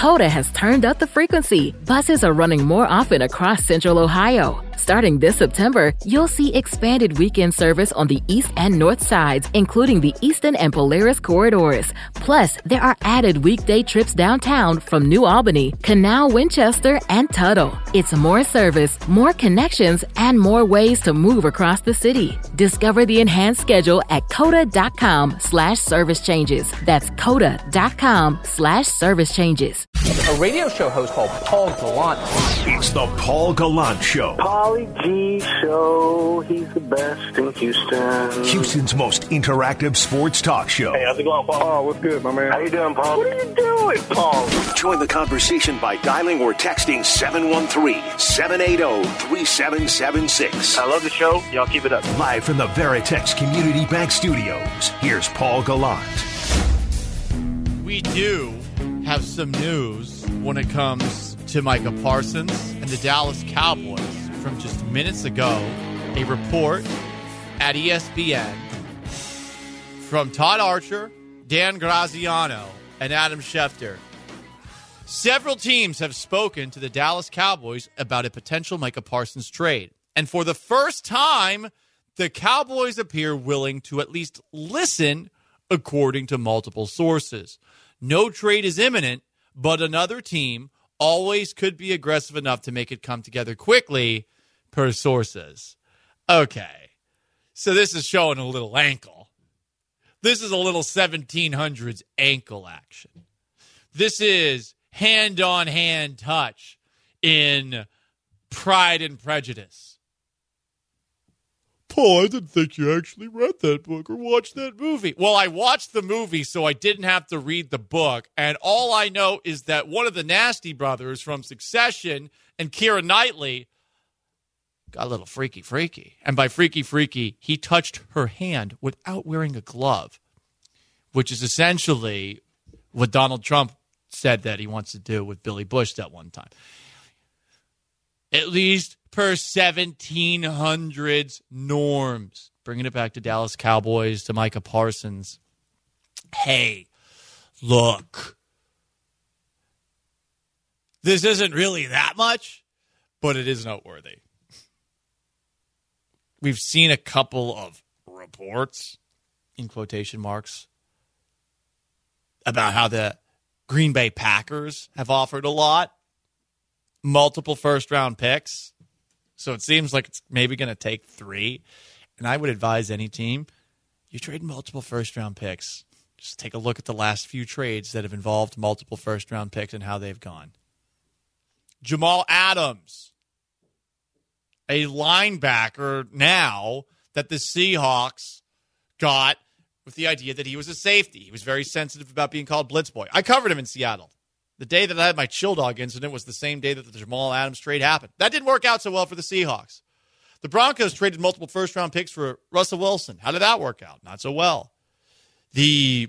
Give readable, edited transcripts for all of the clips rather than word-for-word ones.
Coda has turned up the frequency. Buses are running more often across Central Ohio. Starting this September, you'll see expanded weekend service on the east and north sides, including the Eastern and Polaris corridors. Plus, there are added weekday trips downtown from New Albany, Canal, Winchester, and Tuttle. It's more service, more connections, and more ways to move across the city. Discover the enhanced schedule at coda.com/service changes. That's coda.com/service changes. A radio show host called Paul Gallant. It's the Paul Gallant Show. Paulie G Show. He's the best in Houston. Houston's most interactive sports talk show. Hey, how's it going, Paul? Oh, what's good, my man? How you doing, Paul? What are you doing, Paul? Join the conversation by dialing or texting 713-780-3776. I love the show. Y'all keep it up. Live from the Veritex Community Bank Studios, here's Paul Gallant. We do have some news when it comes to Micah Parsons and the Dallas Cowboys. From just minutes ago, a report at ESPN from Todd Archer, Dan Graziano, and Adam Schefter. Several teams have spoken to the Dallas Cowboys about a potential Micah Parsons trade. And for the first time, the Cowboys appear willing to at least listen, according to multiple sources. No trade is imminent, but another team always could be aggressive enough to make it come together quickly, per sources. Okay, so this is showing a little ankle. This is a little 1700s ankle action. This is hand-on-hand touch in Pride and Prejudice. Paul, I didn't think you actually read that book or watched that movie. Well, I watched the movie, so I didn't have to read the book. And all I know is that one of the Nasty brothers from Succession and Keira Knightley got a little freaky. And by freaky, he touched her hand without wearing a glove, which is essentially what Donald Trump said that he wants to do with Billy Bush that one time. At least per 1700s norms. Bringing it back to Dallas Cowboys, to Micah Parsons. Hey, look. This isn't really that much, but it is noteworthy. We've seen a couple of reports, in quotation marks, about how the Green Bay Packers have offered a lot. Multiple first-round picks. So it seems like it's maybe going to take 3. And I would advise any team, you trade multiple first-round picks. Just take a look at the last few trades that have involved multiple first-round picks and how they've gone. Jamal Adams, a linebacker now that the Seahawks got with the idea that he was a safety. He was very sensitive about being called Blitz Boy. I covered him in Seattle. The day that I had my chill dog incident was the same day that the Jamal Adams trade happened. That didn't work out so well for the Seahawks. The Broncos traded multiple first-round picks for Russell Wilson. How did that work out? Not so well. I'm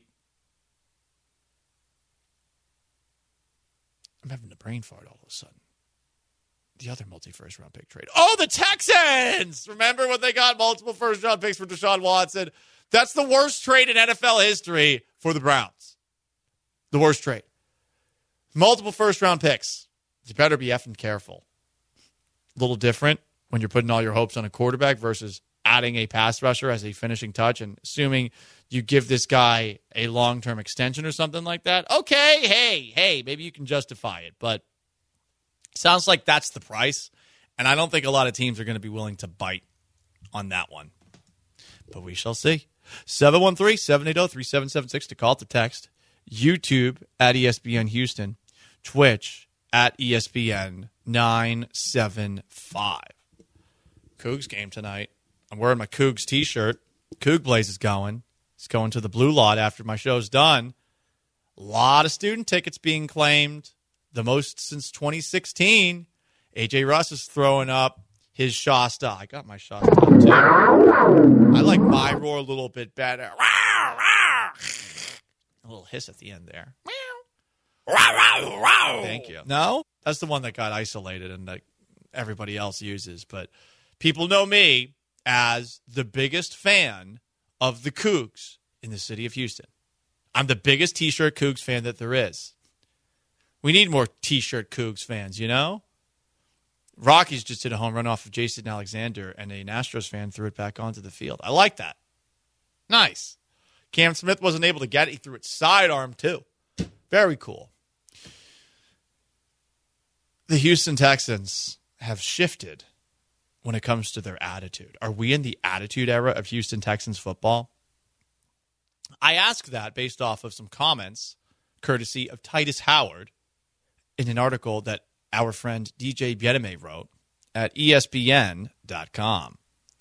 having a brain fart all of a sudden. The other multi-first-round pick trade. Oh, the Texans! Remember when they got multiple first-round picks for Deshaun Watson? That's the worst trade in NFL history for the Browns. The worst trade. Multiple first-round picks. You better be effing careful. A little different when you're putting all your hopes on a quarterback versus adding a pass rusher as a finishing touch and assuming you give this guy a long-term extension or something like that. Okay, hey, maybe you can justify it. But sounds like that's the price, and I don't think a lot of teams are going to be willing to bite on that one. But we shall see. 713-780-3776 to call, to text. YouTube at ESPN Houston. Twitch at ESPN 975. Cougs game tonight. I'm wearing my Cougs t-shirt. Coug Blaze is going. It's going to the Blue Lot after my show's done. A lot of student tickets being claimed. The most since 2016. AJ Russ is throwing up his Shasta. I got my Shasta up too. I like my roar a little bit better. A little hiss at the end there. Thank you. No? That's the one that got isolated and that everybody else uses. But people know me as the biggest fan of the Cougs in the city of Houston. I'm the biggest T-shirt Cougs fan that there is. We need more T-shirt Cougs fans, you know? Rockies just hit a home run off of Jason Alexander, and a Astros fan threw it back onto the field. I like that. Nice. Cam Smith wasn't able to get it. He threw it sidearm, too. Very cool. The Houston Texans have shifted when it comes to their attitude. Are we in the attitude era of Houston Texans football? I ask that based off of some comments, courtesy of Titus Howard, in an article that our friend DJ Bieneme wrote at ESPN.com.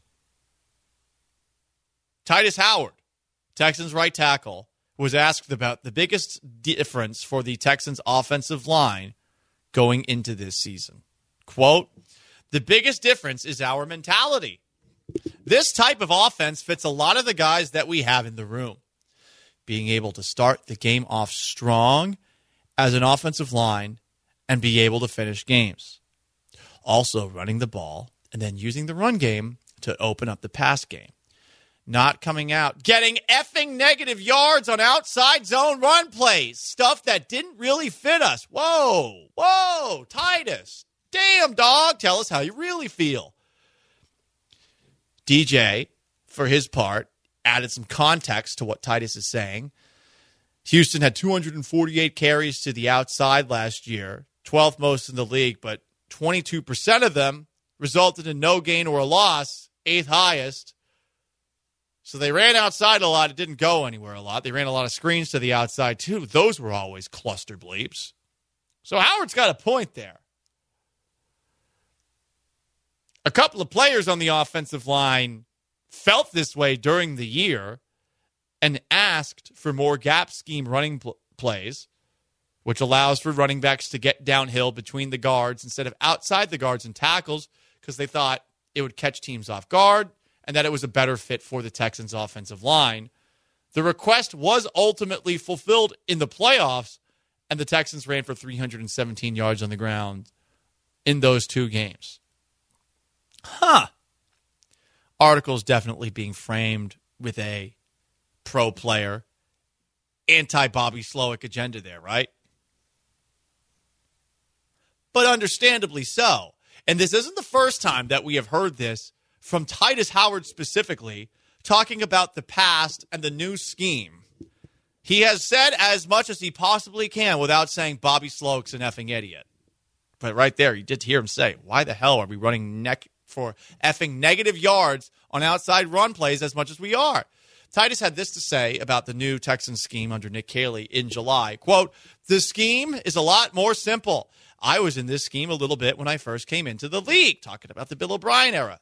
Titus Howard, Texans right tackle, was asked about the biggest difference for the Texans offensive line going into this season. Quote, "The biggest difference is our mentality. This type of offense fits a lot of the guys that we have in the room. Being able to start the game off strong as an offensive line and be able to finish games. Also running the ball and then using the run game to open up the pass game. Not coming out, getting effing negative yards on outside zone run plays. Stuff that didn't really fit us." Whoa, Titus. Damn, dog. Tell us how you really feel. DJ, for his part, added some context to what Titus is saying. Houston had 248 carries to the outside last year, 12th most in the league, but 22% of them resulted in no gain or a loss, 8th highest. So they ran outside a lot. It didn't go anywhere a lot. They ran a lot of screens to the outside, too. Those were always cluster bleeps. So Howard's got a point there. A couple of players on the offensive line felt this way during the year and asked for more gap scheme running plays, which allows for running backs to get downhill between the guards instead of outside the guards and tackles, because they thought it would catch teams off guard and that it was a better fit for the Texans' offensive line. The request was ultimately fulfilled in the playoffs, and the Texans ran for 317 yards on the ground in those two games. Article's definitely being framed with a pro-player, anti-Bobby Slowick agenda there, right? But understandably so. And this isn't the first time that we have heard this from Titus Howard specifically, talking about the past and the new scheme. He has said as much as he possibly can without saying Bobby Slowick's an effing idiot. But right there, you did hear him say, why the hell are we running for effing negative yards on outside run plays as much as we are? Titus had this to say about the new Texans scheme under Nick Caley in July. Quote, "The scheme is a lot more simple. I was in this scheme a little bit when I first came into the league," talking about the Bill O'Brien era.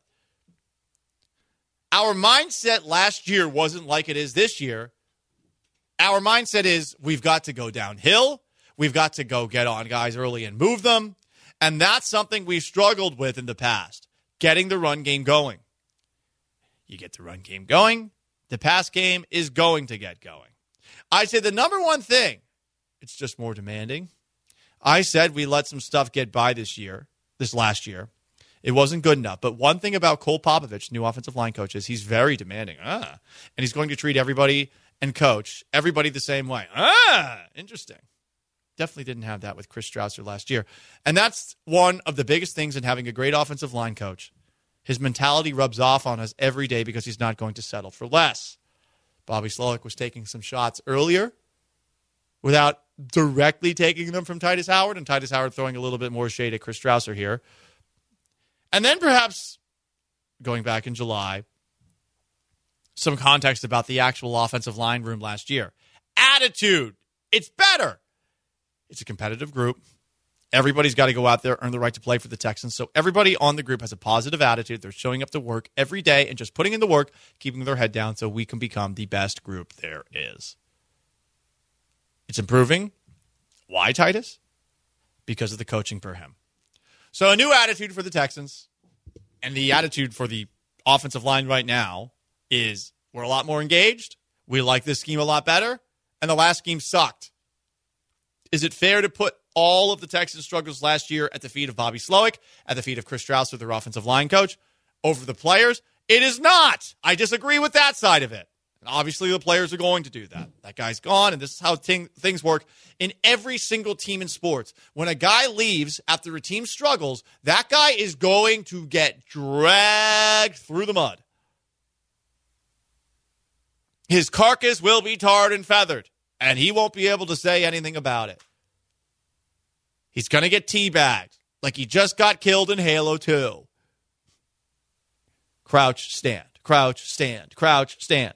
"Our mindset last year wasn't like it is this year. Our mindset is we've got to go downhill. We've got to go get on guys early and move them. And that's something we've struggled with in the past, getting the run game going. You get the run game going, the pass game is going to get going. I'd say the number one thing, it's just more demanding. I said we let some stuff get by this last year. It wasn't good enough. But one thing about Cole Popovich, new offensive line coach, is he's very demanding. And he's going to treat everybody and coach everybody the same way. Interesting. Definitely didn't have that with Chris Strausser last year. And that's one of the biggest things in having a great offensive line coach. His mentality rubs off on us every day because he's not going to settle for less. Bobby Slowick was taking some shots earlier without directly taking them from Titus Howard, and Titus Howard throwing a little bit more shade at Chris Strausser here. And then perhaps, going back in July, some context about the actual offensive line room last year. Attitude. It's better. It's a competitive group. Everybody's got to go out there, earn the right to play for the Texans. So everybody on the group has a positive attitude. They're showing up to work every day and just putting in the work, keeping their head down so we can become the best group there is. It's improving. Why, Titus? Because of the coaching per him. So a new attitude for the Texans, and the attitude for the offensive line right now is we're a lot more engaged. We like this scheme a lot better, and the last scheme sucked. Is it fair to put all of the Texans' struggles last year at the feet of Bobby Slowick, at the feet of Chris Strausser, their offensive line coach, over the players? It is not. I disagree with that side of it. And obviously, the players are going to do that. That guy's gone, and this is how things work in every single team in sports. When a guy leaves after a team struggles, that guy is going to get dragged through the mud. His carcass will be tarred and feathered, and he won't be able to say anything about it. He's going to get teabagged like he just got killed in Halo 2. Crouch, stand. Crouch, stand. Crouch, stand.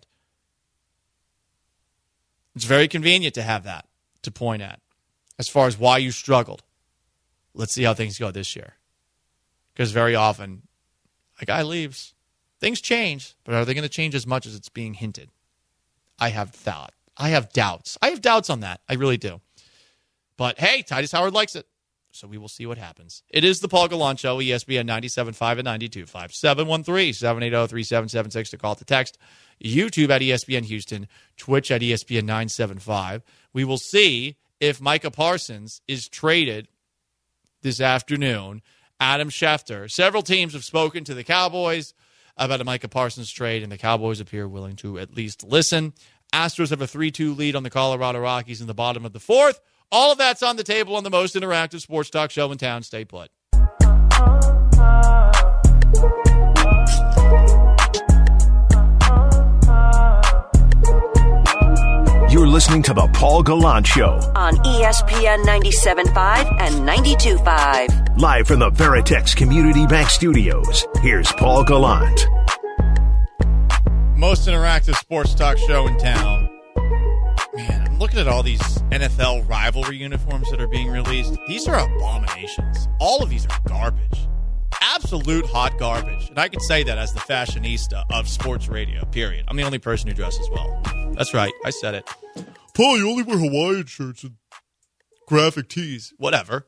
It's very convenient to have that to point at as far as why you struggled. Let's see how things go this year. Because very often, a guy leaves. Things change, but are they going to change as much as it's being hinted? I have doubts. I have doubts on that. I really do. But hey, Titus Howard likes it. So we will see what happens. It is the Paul Gallant Show, ESPN 97.5 and 92.5. 713-780-3776 to call to text. YouTube at ESPN Houston. Twitch at ESPN 975. We will see if Micah Parsons is traded this afternoon. Adam Schefter. Several teams have spoken to the Cowboys about a Micah Parsons trade, and the Cowboys appear willing to at least listen. Astros have a 3-2 lead on the Colorado Rockies in the bottom of the fourth. All of that's on the table on the most interactive sports talk show in town. Stay put. You're listening to The Paul Gallant Show on ESPN 97.5 and 92.5. Live from the Veritex Community Bank Studios. Here's Paul Gallant. Most interactive sports talk show in town. Man, I'm looking at all these NFL rivalry uniforms that are being released. These are abominations. All of these are garbage. Absolute hot garbage. And I can say that as the fashionista of sports radio, period. I'm the only person who dresses well. That's right. I said it. Paul, you only wear Hawaiian shirts and graphic tees. Whatever.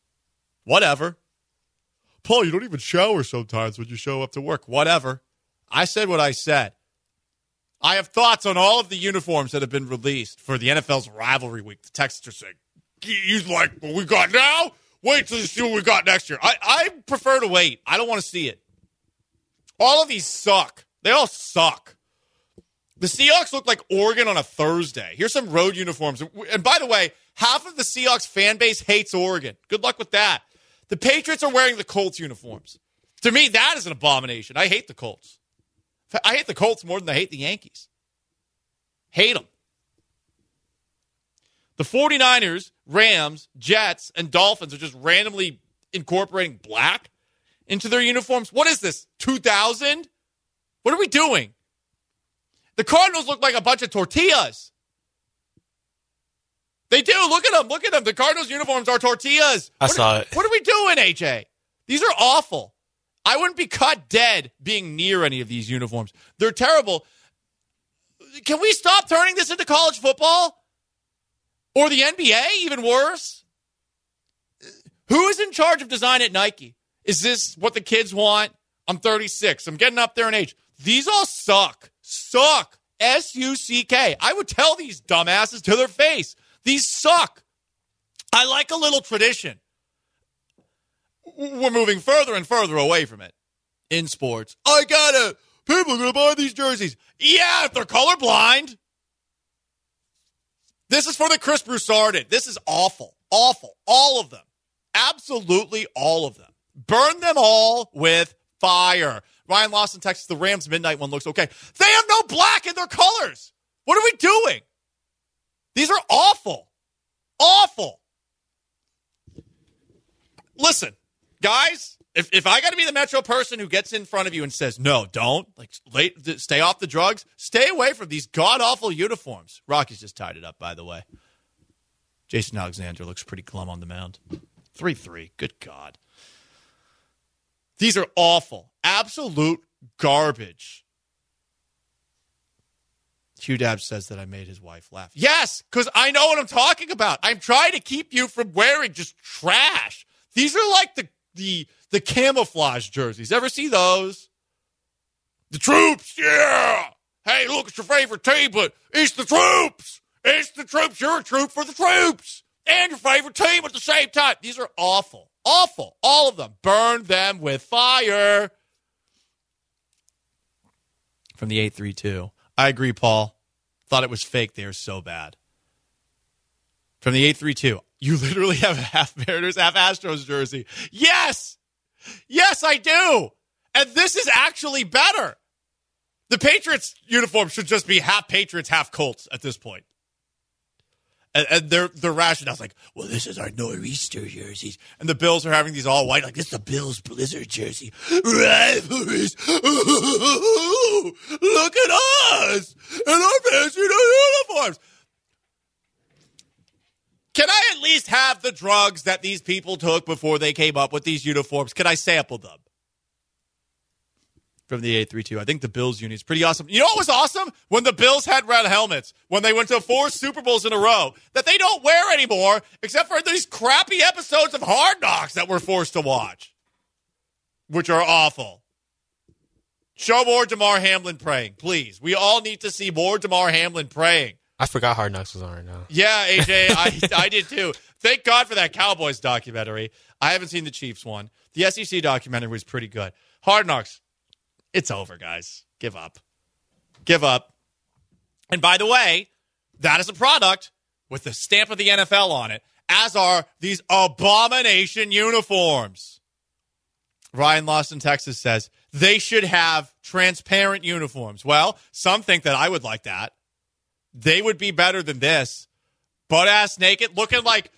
Paul, you don't even shower sometimes when you show up to work. Whatever. I said what I said. I have thoughts on all of the uniforms that have been released for the NFL's rivalry week. The texts are saying, he's like, what we got now? Wait till you see what we got next year. I prefer to wait. I don't want to see it. All of these suck. They all suck. The Seahawks look like Oregon on a Thursday. Here's some road uniforms. And by the way, half of the Seahawks fan base hates Oregon. Good luck with that. The Patriots are wearing the Colts uniforms. To me, that is an abomination. I hate the Colts. I hate the Colts more than I hate the Yankees. Hate them. The 49ers, Rams, Jets, and Dolphins are just randomly incorporating black into their uniforms. What is this, 2000? What are we doing? The Cardinals look like a bunch of tortillas. They do. Look at them. Look at them. The Cardinals uniforms are tortillas. I saw it. What are we doing, AJ? These are awful. I wouldn't be caught dead being near any of these uniforms. They're terrible. Can we stop turning this into college football? Or the NBA, even worse? Who is in charge of design at Nike? Is this what the kids want? I'm 36. I'm getting up there in age. These all suck. Suck. S-U-C-K. I would tell these dumbasses to their face. These suck. I like a little tradition. We're moving further and further away from it in sports. People are going to buy these jerseys. Yeah, if they're colorblind. This is for the Chris Broussarded. This is awful. Awful. All of them. Absolutely all of them. Burn them all with fire. Ryan Lawson texts the Rams midnight one looks okay. They have no black in their colors. What are we doing? These are awful. Awful. Listen. Guys, if I got to be the Metro person who gets in front of you and says, no, don't, stay off the drugs, stay away from these god-awful uniforms. Rockies just tied it up, by the way. Jason Alexander looks pretty glum on the mound. 3-3. Good God. These are awful. Absolute garbage. Hugh Dabbs says that I made his wife laugh. Yes, because I know what I'm talking about. I'm trying to keep you from wearing just trash. These are like the camouflage jerseys. Ever see those? The troops, yeah. Hey, look, it's your favorite team, but it's the troops. It's the troops. You're a troop for the troops. And your favorite team at the same time. These are awful. Awful. All of them. Burn them with fire. From the 832. I agree, Paul. Thought it was fake. They are so bad. From the 832, you literally have a half Mariners, half Astros jersey. Yes! Yes, I do! And this is actually better. The Patriots uniform should just be half Patriots, half Colts at this point. And their rationale is like, well, this is our Nor'easter jerseys. And the Bills are having these all white, like, this is the Bills Blizzard jersey. Rivalries. Ooh, look at us and our fancy uniforms. Can I at least have the drugs that these people took before they came up with these uniforms? Can I sample them? From the 832. I think the Bills uni is pretty awesome. You know what was awesome? When the Bills had red helmets, when they went to 4 Super Bowls in a row, that they don't wear anymore, except for these crappy episodes of Hard Knocks that we're forced to watch, which are awful. Show more Damar Hamlin praying, please. We all need to see more Damar Hamlin praying. I forgot Hard Knocks was on right now. Yeah, AJ, I did too. Thank God for that Cowboys documentary. I haven't seen the Chiefs one. The SEC documentary was pretty good. Hard Knocks. It's over, guys. Give up. Give up. And by the way, that is a product with the stamp of the NFL on it, as are these abomination uniforms. Ryan Lost in Texas says they should have transparent uniforms. Well, some think that I would like that. They would be better than this. Butt-ass naked, looking like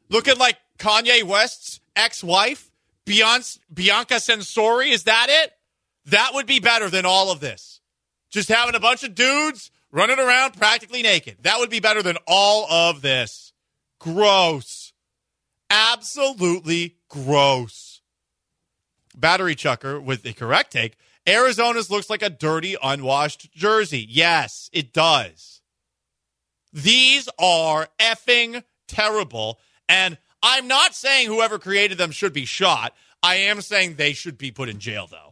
Kanye West's ex-wife, Bianca Censori. Is that it? That would be better than all of this. Just having a bunch of dudes running around practically naked. That would be better than all of this. Gross. Absolutely gross. Battery Chucker with the correct take. Arizona's looks like a dirty, unwashed jersey. Yes, it does. These are effing terrible. And I'm not saying whoever created them should be shot. I am saying they should be put in jail, though.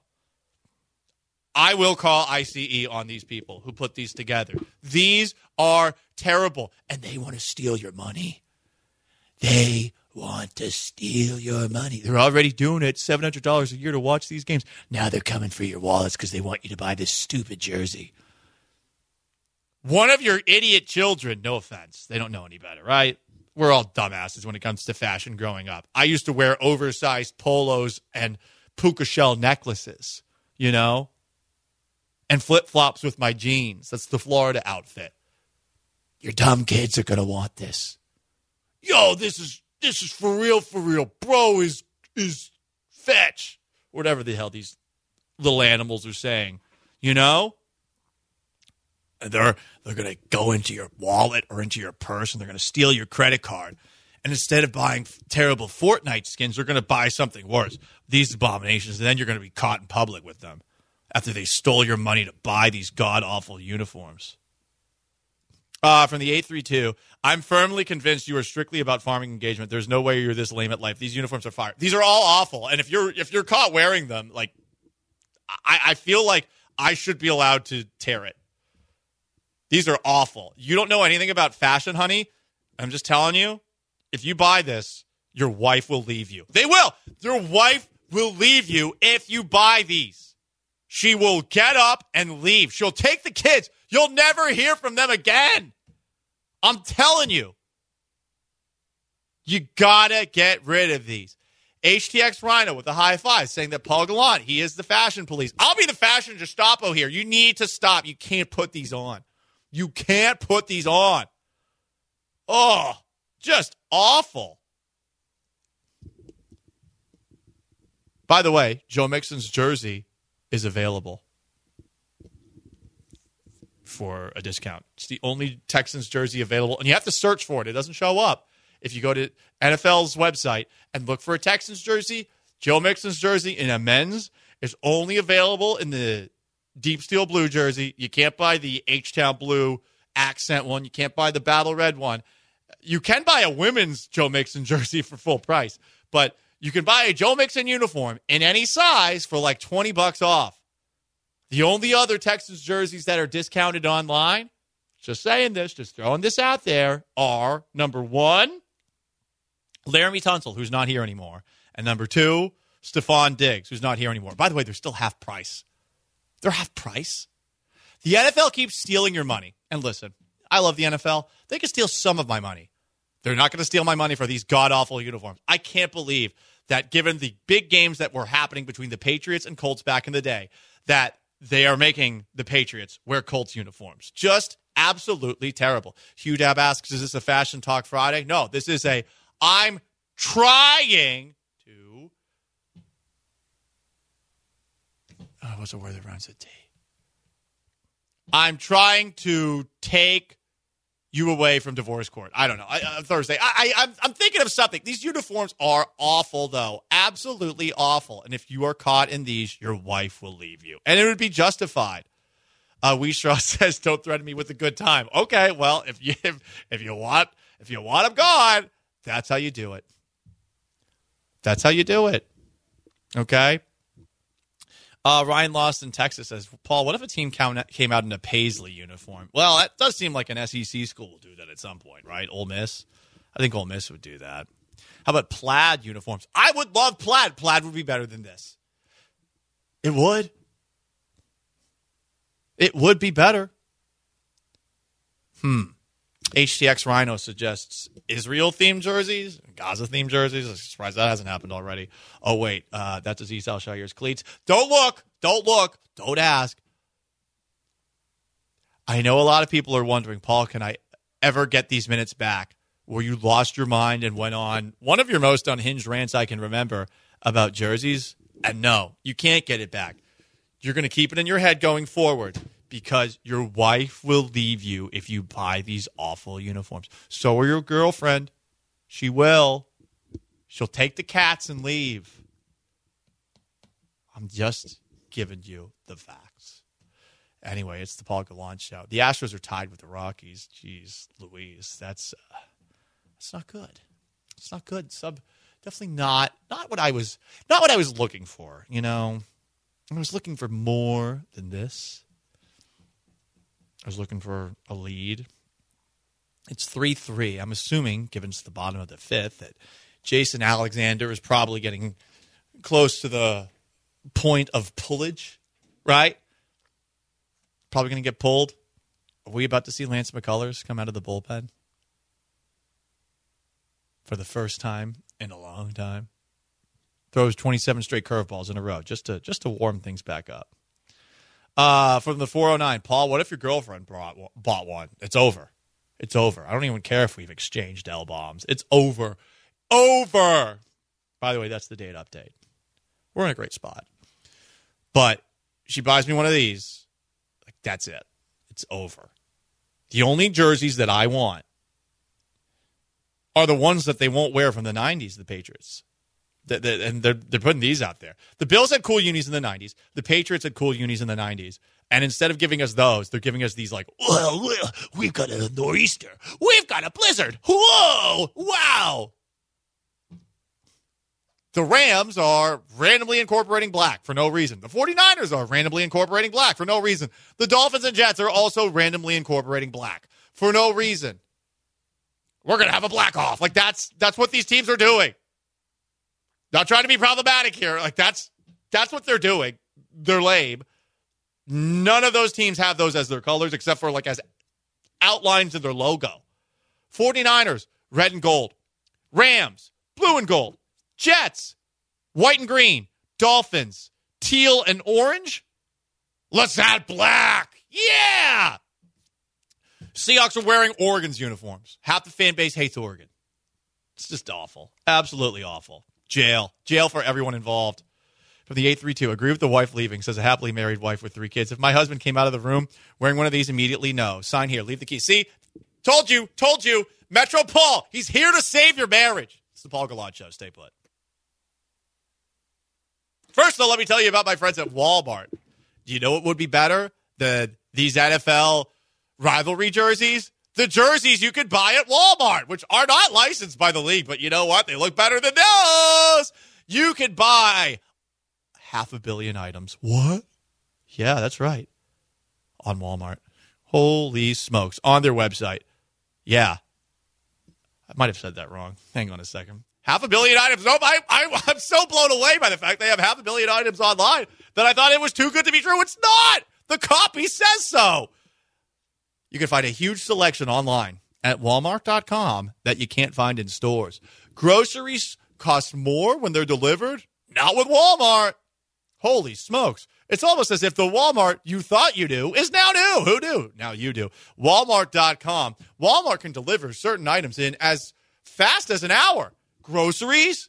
I will call ICE on these people who put these together. These are terrible. And they want to steal your money. They want to steal your money. They're already doing it. $700 a year to watch these games. Now they're coming for your wallets because they want you to buy this stupid jersey. One of your idiot children, no offense, they don't know any better, right? We're all dumbasses when it comes to fashion growing up. I used to wear oversized polos and puka shell necklaces, you know? And flip-flops with my jeans. That's the Florida outfit. Your dumb kids are going to want this. Yo, this is for real. Bro is fetch. Whatever the hell these little animals are saying. You know? And they're going to go into your wallet or into your purse and they're going to steal your credit card. And instead of buying terrible Fortnite skins, they're going to buy something worse. These abominations. And then you're going to be caught in public with them. After they stole your money to buy these god-awful uniforms. From the 832, I'm firmly convinced you are strictly about farming engagement. There's no way you're this lame at life. These uniforms are fire. These are all awful. And if you're caught wearing them, like, I feel like I should be allowed to tear it. These are awful. You don't know anything about fashion, honey. I'm just telling you, if you buy this, your wife will leave you. They will. Your wife will leave you if you buy these. She will get up and leave. She'll take the kids. You'll never hear from them again. I'm telling you. You gotta get rid of these. HTX Rhino with a high five saying that Paul Gallant, he is the fashion police. I'll be the fashion Gestapo here. You need to stop. You can't put these on. You can't put these on. Oh, just awful. By the way, Joe Mixon's jersey is available for a discount. It's the only Texans jersey available, and you have to search for it. It doesn't show up. If you go to NFL's website and look for a Texans jersey, Joe Mixon's jersey in a men's is only available in the deep steel blue jersey. You can't buy the H-Town blue accent one. You can't buy the battle red one. You can buy a women's Joe Mixon jersey for full price, but you can buy a Joe Mixon uniform in any size for like $20 off. The only other Texans jerseys that are discounted online, just saying this, just throwing this out there, are number 1, Laramie Tunsil, who's not here anymore, and number 2, Stephon Diggs, who's not here anymore. By the way, they're still half price. They're half price. The NFL keeps stealing your money. And listen, I love the NFL. They can steal some of my money. They're not going to steal my money for these god-awful uniforms. I can't believe that given the big games that were happening between the Patriots and Colts back in the day, that they are making the Patriots wear Colts uniforms. Just absolutely terrible. Hugh Dab asks, is this a Fashion Talk Friday? No, this is a I'm trying to... what's the word that rhymes with T? I'm trying to take you away from divorce court. I don't know. Thursday. I'm thinking of something. These uniforms are awful, though. Absolutely awful. And if you are caught in these, your wife will leave you. And it would be justified. Weestraw says, don't threaten me with a good time. Okay, well, if you want them gone, that's how you do it. That's how you do it. Okay? Ryan Lost in Texas says, Paul, what if a team came out in a Paisley uniform? Well, that does seem like an SEC school will do that at some point, right? Ole Miss? I think Ole Miss would do that. How about plaid uniforms? I would love plaid. Plaid would be better than this. It would. It would be better. HTX Rhino suggests Israel-themed jerseys, Gaza-themed jerseys. I'm surprised that hasn't happened already. Oh, wait. That's Aziz Al-Shair's cleats. Don't look. Don't ask. I know a lot of people are wondering, Paul, can I ever get these minutes back where you lost your mind and went on one of your most unhinged rants I can remember about jerseys? And no, you can't get it back. You're going to keep it in your head going forward, because your wife will leave you if you buy these awful uniforms. So will your girlfriend. She will. She'll take the cats and leave. I'm just giving you the facts. Anyway, it's the Paul Gallant Show. The Astros are tied with the Rockies. Jeez Louise. That's not good. It's not good. Definitely not what I was looking for, you know. I was looking for more than this. I was looking for a lead. It's 3-3. I'm assuming, given it's the bottom of the fifth, that Jason Alexander is probably getting close to the point of pullage, right? Probably going to get pulled. Are we about to see Lance McCullers come out of the bullpen for the first time in a long time? Throws 27 straight curveballs in a row just to warm things back up. From the 409, Paul, what if your girlfriend bought one? It's over. It's over. I don't even care if we've exchanged L-bombs. It's over. Over. By the way, that's the date update. We're in a great spot. But she buys me one of these. Like, that's it. It's over. The only jerseys that I want are the ones that they won't wear from the 90s, the Patriots. And they're putting these out there. The Bills had cool unis in the 90s. The Patriots had cool unis in the 90s. And instead of giving us those, they're giving us these like, well, we've got a nor'easter. We've got a blizzard. Whoa! Wow! The Rams are randomly incorporating black for no reason. The 49ers are randomly incorporating black for no reason. The Dolphins and Jets are also randomly incorporating black for no reason. We're going to have a black off. Like, that's what these teams are doing. Not trying to be problematic here. Like, that's what they're doing. They're lame. None of those teams have those as their colors except for, like, as outlines in their logo. 49ers, red and gold. Rams, blue and gold. Jets, white and green. Dolphins, teal and orange. Let's add black. Yeah! Seahawks are wearing Oregon's uniforms. Half the fan base hates Oregon. It's just awful. Absolutely awful. Jail for everyone involved. From the 832, agree with the wife leaving, says a happily married wife with 3 kids. If my husband came out of the room wearing one of these immediately, no. Sign here, leave the key. See, told you. Metro Paul, he's here to save your marriage. It's the Paul Gallant Show. Stay put. First, though, let me tell you about my friends at Walmart. Do you know what would be better than these NFL rivalry jerseys? The jerseys you could buy at Walmart, which are not licensed by the league, but you know what? They look better than those. You could buy 500 million items. What? Yeah, that's right. On Walmart. Holy smokes. On their website. Yeah. I might have said that wrong. Hang on a second. 500 million items. No, I'm so blown away by the fact they have 500 million items online that I thought it was too good to be true. It's not. The copy says so. You can find a huge selection online at Walmart.com that you can't find in stores. Groceries cost more when they're delivered? Not with Walmart. Holy smokes. It's almost as if the Walmart you thought you knew is now new. Who knew? Now you do. Walmart.com. Walmart can deliver certain items in as fast as an hour. Groceries,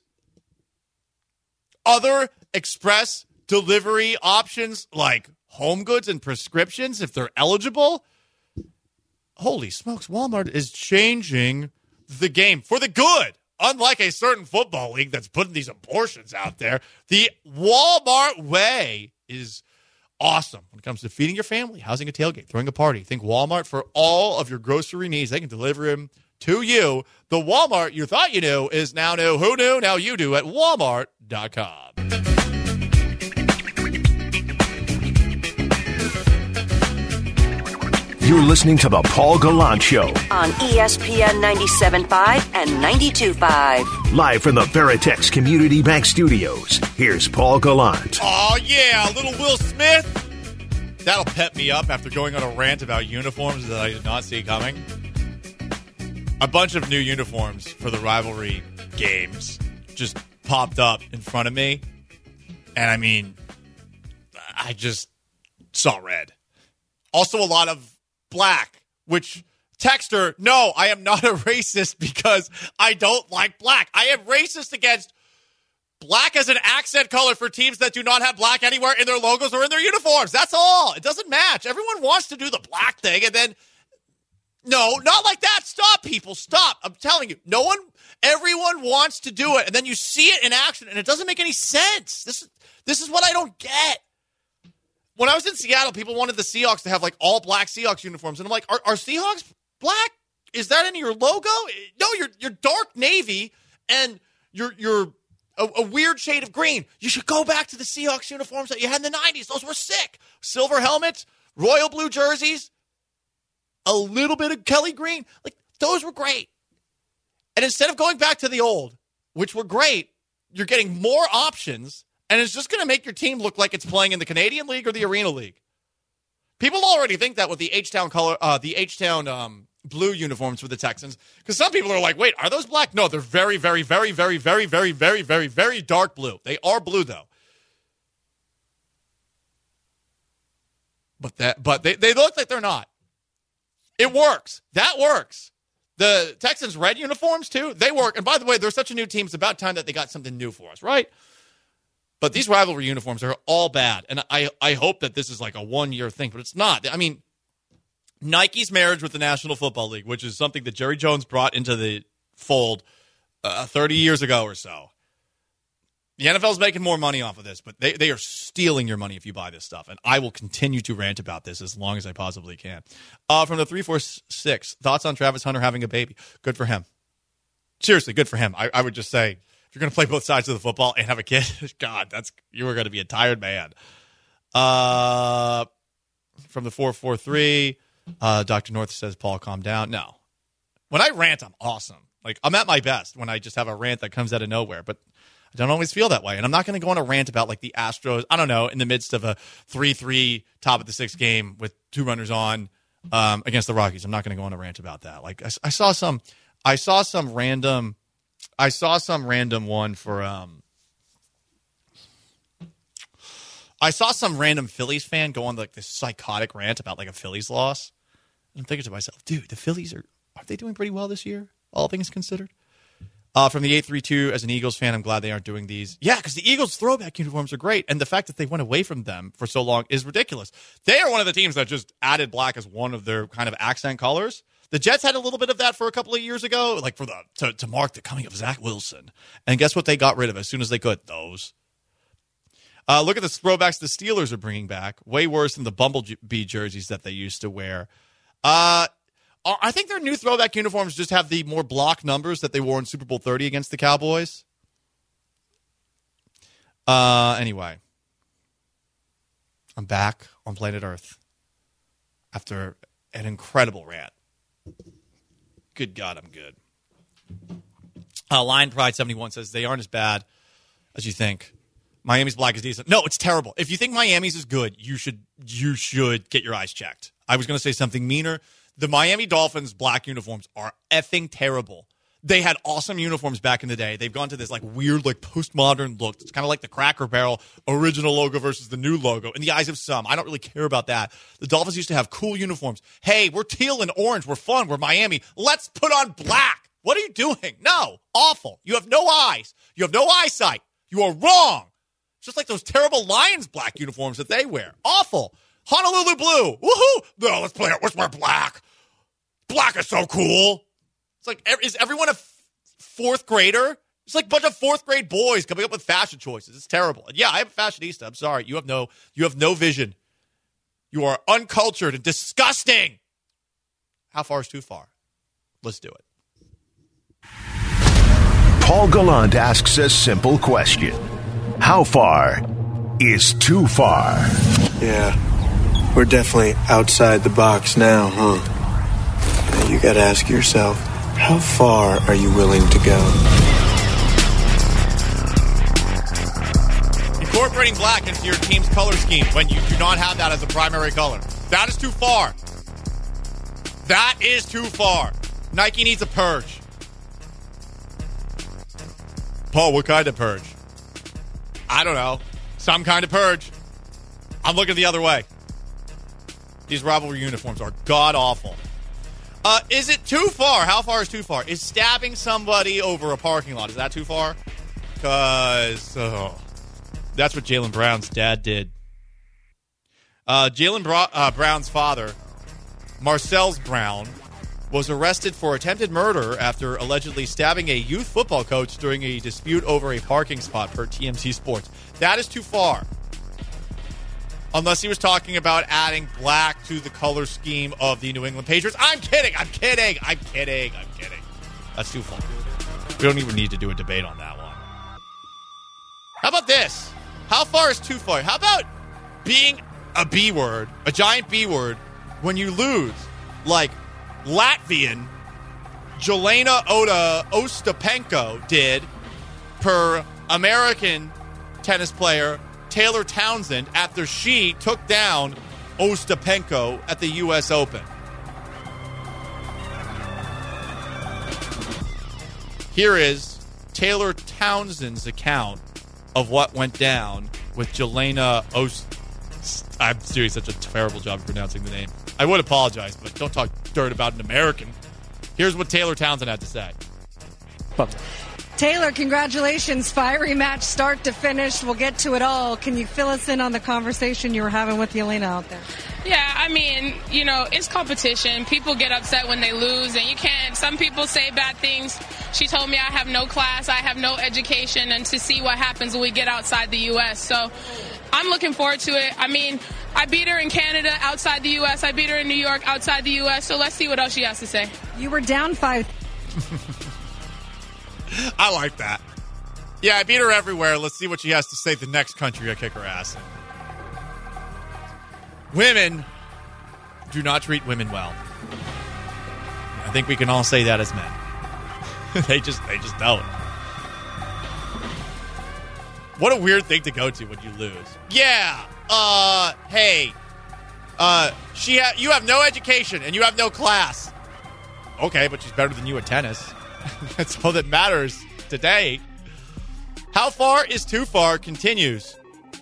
other express delivery options like home goods and prescriptions if they're eligible. Holy smokes, Walmart is changing the game for the good. Unlike a certain football league that's putting these abortions out there, the Walmart way is awesome when it comes to feeding your family, housing a tailgate, throwing a party. Think Walmart for all of your grocery needs. They can deliver them to you. The Walmart you thought you knew is now new. Who knew? Now you do at Walmart.com. You're listening to The Paul Gallant Show on ESPN 97.5 and 92.5. Live from the Veritex Community Bank Studios. Here's Paul Gallant. Oh, yeah, little Will Smith. That'll pep me up after going on a rant about uniforms that I did not see coming. A bunch of new uniforms for the rivalry games just popped up in front of me. And, I mean, I just saw red. Also a lot of black, which texter, no, I am not a racist because I don't like black. I am racist against black as an accent color for teams that do not have black anywhere in their logos or in their uniforms. That's all. It doesn't match. Everyone wants to do the black thing and then, no, not like that. Stop, people. Stop. I'm telling you, everyone wants to do it and then you see it in action and it doesn't make any sense. This is what I don't get. When I was in Seattle, people wanted the Seahawks to have like all black Seahawks uniforms. And I'm like, are Seahawks black? Is that in your logo? No, you're dark navy and you're a weird shade of green. You should go back to the Seahawks uniforms that you had in the 90s. Those were sick. Silver helmets, royal blue jerseys, a little bit of Kelly green. Like, those were great. And instead of going back to the old, which were great, you're getting more options. And it's just going to make your team look like it's playing in the Canadian League or the Arena League. People already think that with the H-Town color, the H-Town blue uniforms for the Texans, because some people are like, "Wait, are those black?" No, they're very, very, very, very, very, very, very, very, very dark blue. They are blue though. But they look like they're not. It works. That works. The Texans red uniforms too. They work. And by the way, they're such a new team. It's about time that they got something new for us, right? But these rivalry uniforms are all bad. And I hope that this is like a 1-year thing, but it's not. I mean, Nike's marriage with the National Football League, which is something that Jerry Jones brought into the fold 30 years ago or so. The NFL's making more money off of this, but they are stealing your money if you buy this stuff. And I will continue to rant about this as long as I possibly can. From the 346, thoughts on Travis Hunter having a baby? Good for him. Seriously, good for him. I would just say, if you're going to play both sides of the football and have a kid, God, you are going to be a tired man. From the 443, Dr. North says, Paul, calm down. No. When I rant, I'm awesome. Like, I'm at my best when I just have a rant that comes out of nowhere. But I don't always feel that way. And I'm not going to go on a rant about, like, the Astros, I don't know, in the midst of a 3-3 top of the sixth game with 2 runners on against the Rockies. I'm not going to go on a rant about that. Like, I saw some random one for I saw some random Phillies fan go on like this psychotic rant about like a Phillies loss. And I'm thinking to myself, dude, the Phillies are they doing pretty well this year, all things considered? From the 832, as an Eagles fan, I'm glad they aren't doing these. Yeah, because the Eagles throwback uniforms are great, and the fact that they went away from them for so long is ridiculous. They are one of the teams that just added black as one of their kind of accent colors. The Jets had a little bit of that for a couple of years ago, like for to mark the coming of Zach Wilson. And guess what they got rid of as soon as they could? Those. Look at the throwbacks the Steelers are bringing back. Way worse than the Bumblebee jerseys that they used to wear. I think their new throwback uniforms just have the more block numbers that they wore in Super Bowl 30 against the Cowboys. Anyway. I'm back on planet Earth after an incredible rant. Good God, I'm good. Lion Pride 71 says they aren't as bad as you think. Miami's black is decent. No, it's terrible. If you think Miami's is good, you should get your eyes checked. I was going to say something meaner. The Miami Dolphins black uniforms are effing terrible. They had awesome uniforms back in the day. They've gone to this like weird, like postmodern look. It's kind of like the Cracker Barrel original logo versus the new logo. In the eyes of some, I don't really care about that. The Dolphins used to have cool uniforms. Hey, we're teal and orange. We're fun. We're Miami. Let's put on black. What are you doing? No, awful. You have no eyes. You have no eyesight. You are wrong. Just like those terrible Lions black uniforms that they wear. Awful. Honolulu blue. Woohoo. No, let's wear black. Black is so cool. It's like, is everyone a fourth grader? It's like a bunch of fourth grade boys coming up with fashion choices. It's terrible. And yeah, I'm a fashionista. I'm sorry. You have no vision. You are uncultured and disgusting. How far is too far? Let's do it. Paul Gallant asks a simple question. How far is too far? Yeah, we're definitely outside the box now, huh? Now you gotta ask yourself, how far are you willing to go? Incorporating black into your team's color scheme when you do not have that as a primary color. That is too far. That is too far. Nike needs a purge. Paul, what kind of purge? I don't know. Some kind of purge. I'm looking the other way. These rivalry uniforms are god-awful. Is it too far? How far is too far? Is stabbing somebody over a parking lot, is that too far? Because that's what Jaylen Brown's dad did. Jaylen Brown's father, Marcel's Brown, was arrested for attempted murder after allegedly stabbing a youth football coach during a dispute over a parking spot per TMZ Sports. That is too far. Unless he was talking about adding black to the color scheme of the New England Patriots. I'm kidding. That's too far. We don't even need to do a debate on that one. How about this? How far is too far? How about being a B word, a giant B word, when you lose? Like Latvian Jelena Ostapenko did per American tennis player Taylor Townsend after she took down Ostapenko at the U.S. Open. Here is Taylor Townsend's account of what went down with Jelena I'm doing such a terrible job of pronouncing the name. I would apologize, but don't talk dirt about an American. Here's what Taylor Townsend had to say. Taylor, congratulations. Fiery match start to finish. We'll get to it all. Can you fill us in on the conversation you were having with Jelena out there? Yeah, I mean, it's competition. People get upset when they lose, and you can't. Some people say bad things. She told me I have no class, I have no education, and to see what happens when we get outside the U.S. So I'm looking forward to it. I mean, I beat her in Canada outside the U.S. I beat her in New York outside the U.S. So let's see what else she has to say. You were down 5. I like that. Yeah, I beat her everywhere. Let's see what she has to say the next country I kick her ass in. Women do not treat women well. I think we can all say that as men. They just don't. What a weird thing to go to when you lose. Yeah. Hey. You have no education and you have no class. Okay, but she's better than you at tennis. That's all that matters today. How far is too far continues.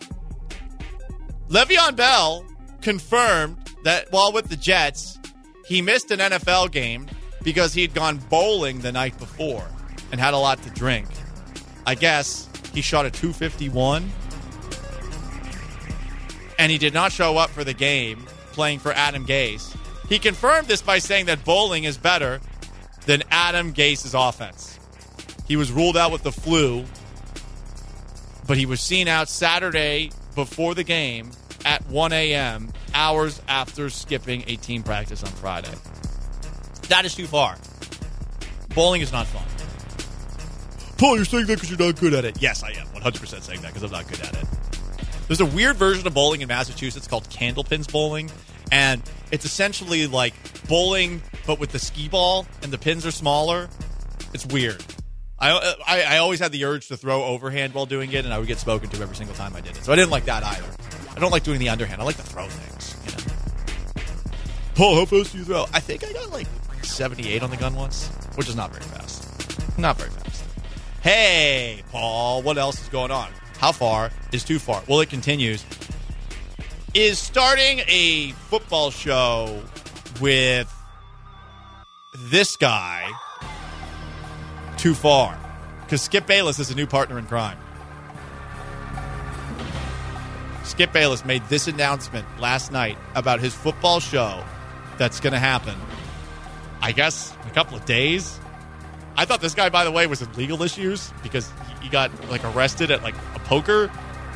Le'Veon Bell confirmed that while with the Jets, he missed an NFL game because he had gone bowling the night before and had a lot to drink. I guess he shot a .251, and he did not show up for the game playing for Adam Gase. He confirmed this by saying that bowling is better than Adam Gase's offense. He was ruled out with the flu, but he was seen out Saturday before the game at 1 a.m., hours after skipping a team practice on Friday. That is too far. Bowling is not fun. Paul, you're saying that because you're not good at it. Yes, I am 100% saying that because I'm not good at it. There's a weird version of bowling in Massachusetts called candlepins bowling, and it's essentially like bowling but with the skee ball, and the pins are smaller. It's weird. I always had the urge to throw overhand while doing it, and I would get spoken to every single time I did it. So I didn't like that either. I don't like doing the underhand. I like to throw things. Paul, how fast do you throw? I think I got like 78 on the gun once, which is not very fast. Not very fast. Hey, Paul, what else is going on? How far is too far? Well, it continues. Is starting a football show with this guy too far? Because Skip Bayless is a new partner in crime. Skip Bayless made this announcement last night about his football show that's going to happen, I guess, in a couple of days. I thought this guy, by the way, was in legal issues because he got like arrested at like a poker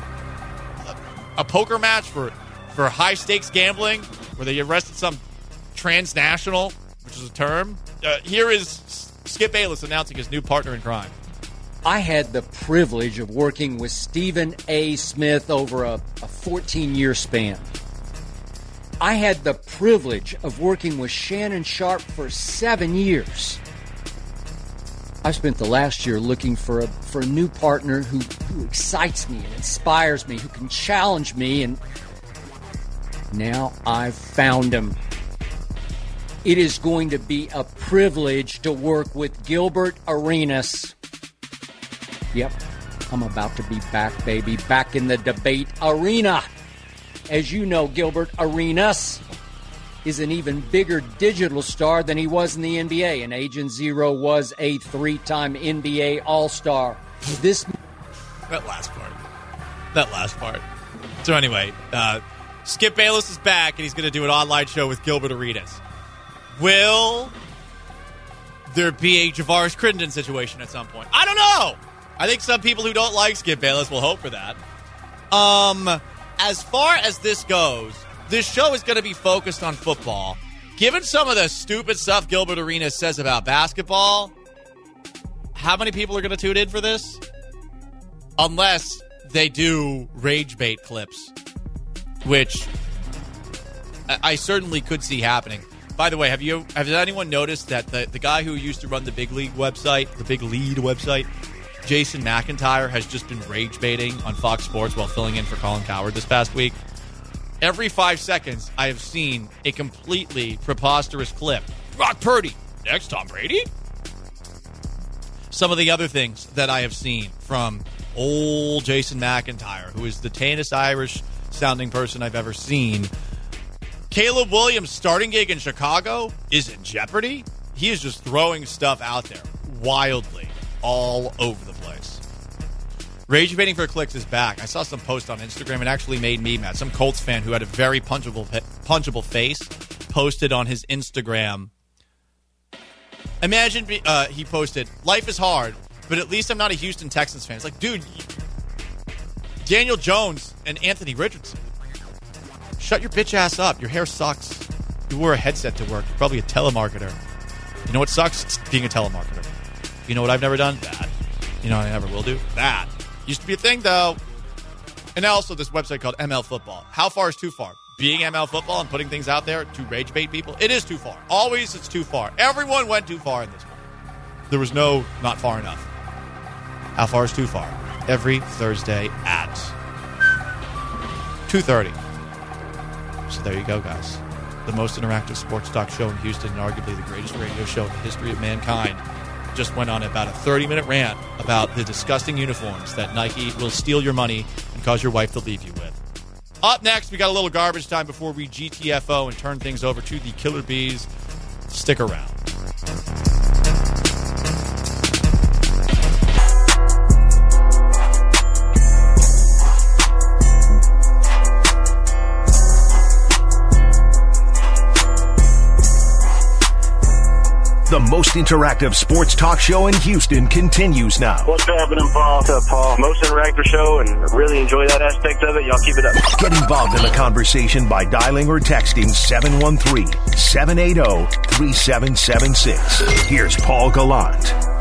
match for high stakes gambling, where they arrested some transnational, which is a term. Here is Skip Bayless announcing his new partner in crime. I had the privilege of working with Stephen A. Smith over a 14-year span. I had the privilege of working with Shannon Sharpe for 7 years. I spent the last year looking for a new partner who excites me and inspires me, who can challenge me, and now I've found him. It is going to be a privilege to work with Gilbert Arenas. Yep, I'm about to be back, baby, back in the debate arena. As you know, Gilbert Arenas is an even bigger digital star than he was in the NBA, and Agent Zero was a 3-time NBA All-Star. That last part. So anyway, Skip Bayless is back, and he's going to do an online show with Gilbert Arenas. Will there be a Javaris Crittenden situation at some point? I don't know. I think some people who don't like Skip Bayless will hope for that. As far as this goes, this show is going to be focused on football. Given some of the stupid stuff Gilbert Arenas says about basketball, how many people are going to tune in for this? Unless they do rage bait clips, which I certainly could see happening. By the way, has anyone noticed that the guy who used to run the Big Lead website, Jason McIntyre, has just been rage baiting on Fox Sports while filling in for Colin Cowherd this past week? Every 5 seconds, I have seen a completely preposterous clip. Brock Purdy, next Tom Brady? Some of the other things that I have seen from old Jason McIntyre, who is the tannest Irish-sounding person I've ever seen. Caleb Williams' starting gig in Chicago is in jeopardy. He is just throwing stuff out there wildly all over the place. Rage baiting for clicks is back. I saw some post on Instagram. It actually made me mad. Some Colts fan who had a very punchable face posted on his Instagram. Imagine he posted, "Life is hard, but at least I'm not a Houston Texans fan." It's like, dude, Daniel Jones and Anthony Richardson. Shut your bitch ass up. Your hair sucks. You wore a headset to work. You're probably a telemarketer. You know what sucks? It's being a telemarketer. You know what I've never done? That. You know what I never will do? That. Used to be a thing, though. And also this website called ML Football. How far is too far? Being ML Football and putting things out there to rage bait people? It is too far. Always it's too far. Everyone went too far in this one. There was no not far enough. How far is too far? Every Thursday at 2:30. So there you go, guys. The most interactive sports talk show in Houston and arguably the greatest radio show in the history of mankind just went on about a 30-minute rant about the disgusting uniforms that Nike will steal your money and cause your wife to leave you with. Up next, we got a little garbage time before we GTFO and turn things over to the Killer Bees. Stick around. The most interactive sports talk show in Houston continues now. What's happening, Paul? What's up, Paul? Most interactive show, and really enjoy that aspect of it. Y'all keep it up. Get involved in the conversation by dialing or texting 713-780-3776. Here's Paul Gallant.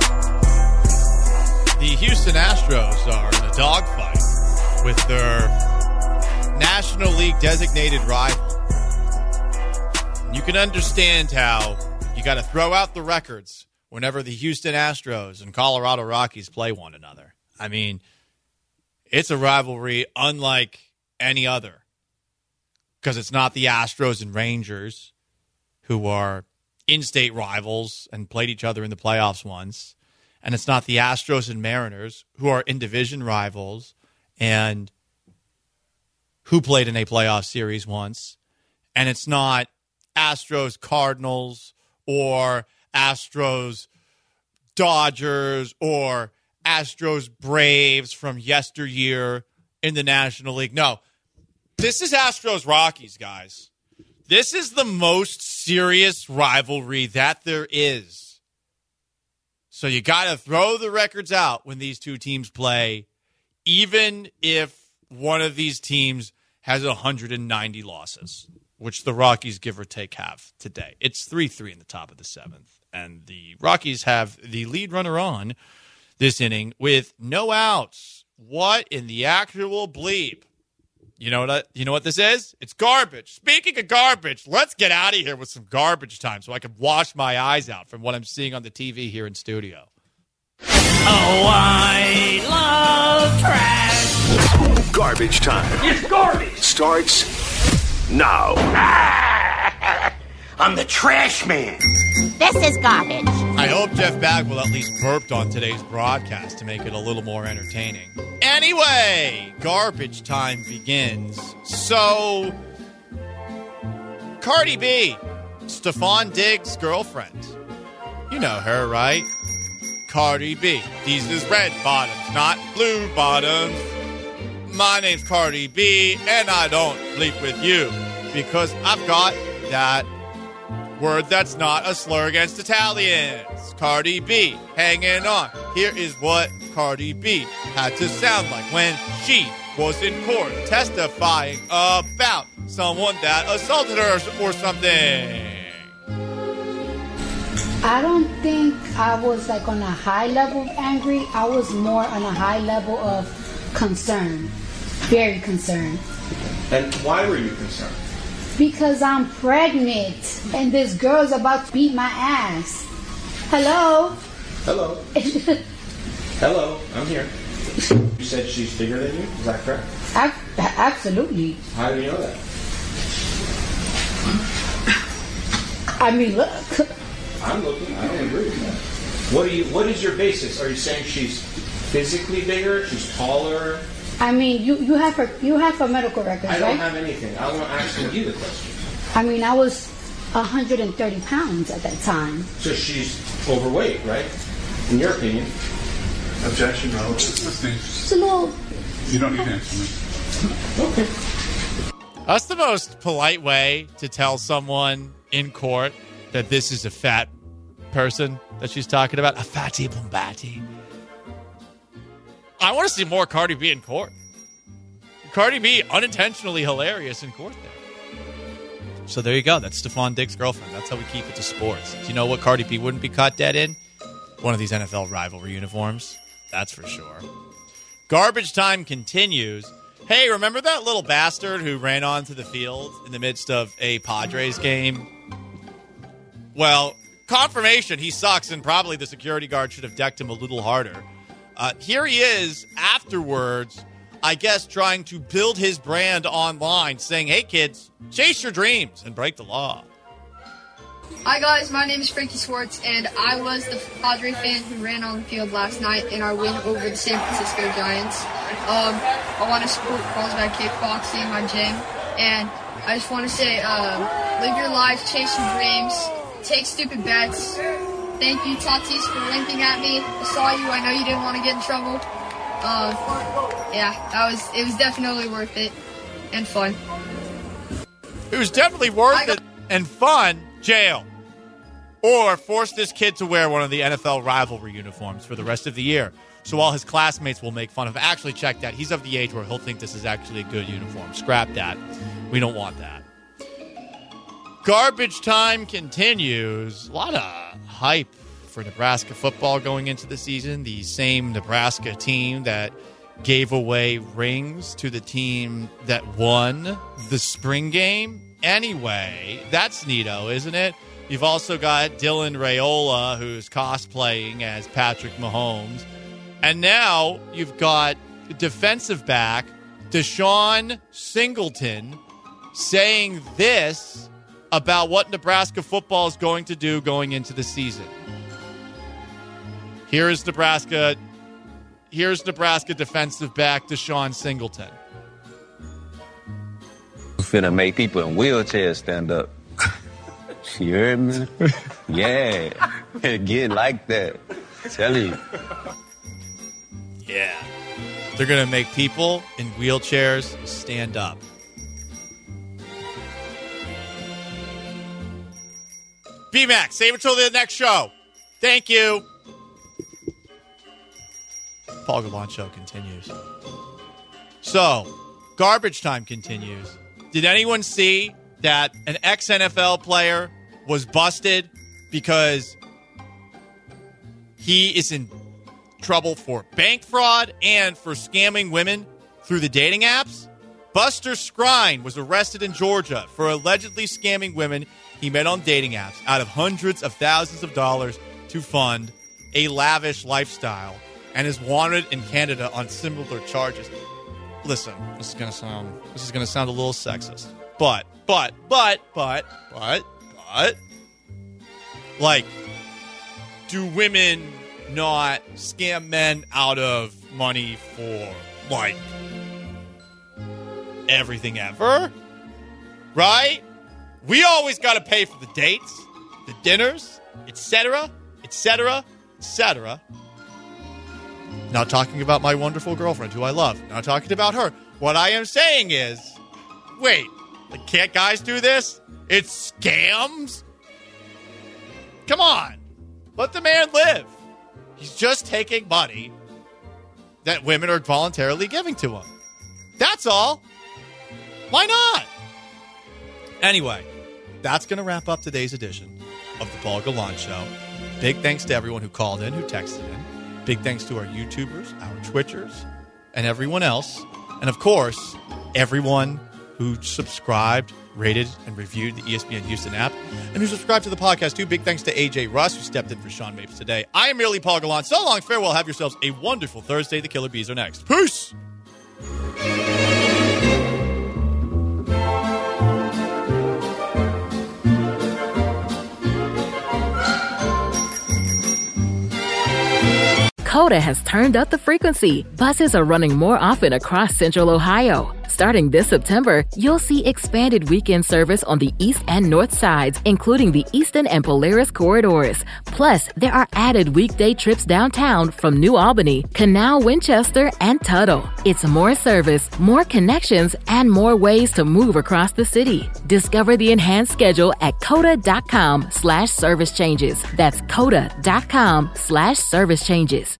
The Houston Astros are in a dogfight with their National League designated rival. You can understand how you got to throw out the records whenever the Houston Astros and Colorado Rockies play one another. I mean, it's a rivalry unlike any other because it's not the Astros and Rangers who are in-state rivals and played each other in the playoffs once. And it's not the Astros and Mariners who are in-division rivals and who played in a playoff series once. And it's not Astros Cardinals or Astros Dodgers or Astros Braves from yesteryear in the National League. No, this is Astros Rockies, guys. This is the most serious rivalry that there is. So you got to throw the records out when these two teams play, even if one of these teams has 190 losses, which the Rockies, give or take, have today. It's 3-3 in the top of the seventh, and the Rockies have the lead runner on this inning with no outs. What in the actual bleep? You know what this is? It's garbage. Speaking of garbage, let's get out of here with some garbage time so I can wash my eyes out from what I'm seeing on the TV here in studio. Oh, I love trash. Garbage time. It's garbage. Starts now. I'm the trash man. This is garbage. I hope Jeff Bagwell at least burped on today's broadcast to make it a little more entertaining. Anyway, garbage time begins. So, Cardi B, Stephon Diggs' girlfriend. You know her, right? Cardi B. These is red bottoms, not blue bottoms. My name's Cardi B, and I don't bleep with you because I've got that word that's not a slur against Italians. Cardi B, hanging on. Here is what Cardi B had to sound like when she was in court testifying about someone that assaulted her or something. I don't think I was like on a high level of angry. I was more on a high level of concern. Very concerned. And why were you concerned? Because I'm pregnant and this girl's about to beat my ass. Hello? Hello. Hello, I'm here. You said she's bigger than you? Is that correct? Absolutely. How do you know that? I mean, look. I'm looking. I don't agree with that. What is your basis? Are you saying she's physically bigger? She's taller? I mean, you have her medical records, right? I don't have anything. I'm asking you the question. I mean, I was 130 pounds at that time. So she's overweight, right? In your opinion. Objection, no. It's a little... You don't need to answer me. Okay. That's the most polite way to tell someone in court that this is a fat person that she's talking about. A fatty bombati. I want to see more Cardi B in court. Cardi B unintentionally hilarious in court there. So there you go. That's Stephon Diggs' girlfriend. That's how we keep it to sports. Do you know what Cardi B wouldn't be caught dead in? One of these NFL rivalry uniforms. That's for sure. Garbage time continues. Hey, remember that little bastard who ran onto the field in the midst of a Padres game? Well, confirmation he sucks, and probably the security guard should have decked him a little harder. Here he is afterwards, I guess, trying to build his brand online, saying, hey, kids, chase your dreams and break the law. Hi, guys. My name is Frankie Swartz, and I was the Padre fan who ran on the field last night in our win over the San Francisco Giants. I want to support Carlsbad Kickboxing, my gym, and I just want to say, live your life, chase your dreams, take stupid bets. Thank you, Tatis, for winking at me. I saw you. I know you didn't want to get in trouble. It was definitely worth it and fun. It was definitely worth it and fun. Jail. Or force this kid to wear one of the NFL rivalry uniforms for the rest of the year. So all his classmates will make fun of him. Actually, check that. He's of the age where he'll think this is actually a good uniform. Scrap that. We don't want that. Garbage time continues. A lot of hype for Nebraska football going into the season. The same Nebraska team that gave away rings to the team that won the spring game. Anyway, that's neato, isn't it? You've also got Dylan Raiola, who's cosplaying as Patrick Mahomes. And now you've got defensive back Deshaun Singleton saying this about what Nebraska football is going to do going into the season. Here's Nebraska defensive back Deshaun Singleton. Finna make people in wheelchairs stand up. You heard me? Yeah. Get like that. Tell you. Yeah. They're going to make people in wheelchairs stand up. B-Max, save it till the next show. Thank you. Paul Gallant Show continues. So, garbage time continues. Did anyone see that an ex-NFL player was busted because he is in trouble for bank fraud and for scamming women through the dating apps? Buster Skrine was arrested in Georgia for allegedly scamming women he met on dating apps out of hundreds of thousands of dollars to fund a lavish lifestyle and is wanted in Canada on similar charges. Listen, this is gonna sound a little sexist. But like, do women not scam men out of money for, like, everything ever? Right? We always got to pay for the dates, the dinners, etc., etc., etc. Not talking about my wonderful girlfriend, who I love. Not talking about her. What I am saying is, wait, like, can't guys do this? It's scams? Come on. Let the man live. He's just taking money that women are voluntarily giving to him. That's all. Why not? Anyway, that's going to wrap up today's edition of the Paul Gallant Show. Big thanks to everyone who called in, who texted in. Big thanks to our YouTubers, our Twitchers, and everyone else. And, of course, everyone who subscribed, rated, and reviewed the ESPN Houston app, and who subscribed to the podcast, too. Big thanks to AJ Russ, who stepped in for Sean Mapes today. I am merely Paul Gallant. So long, farewell. Have yourselves a wonderful Thursday. The Killer Bees are next. Peace! Coda has turned up the frequency. Buses are running more often across Central Ohio. Starting this September, you'll see expanded weekend service on the east and north sides, including the Eastern and Polaris corridors. Plus, there are added weekday trips downtown from New Albany, Canal, Winchester, and Tuttle. It's more service, more connections, and more ways to move across the city. Discover the enhanced schedule at coda.com/service changes. That's coda.com/service changes.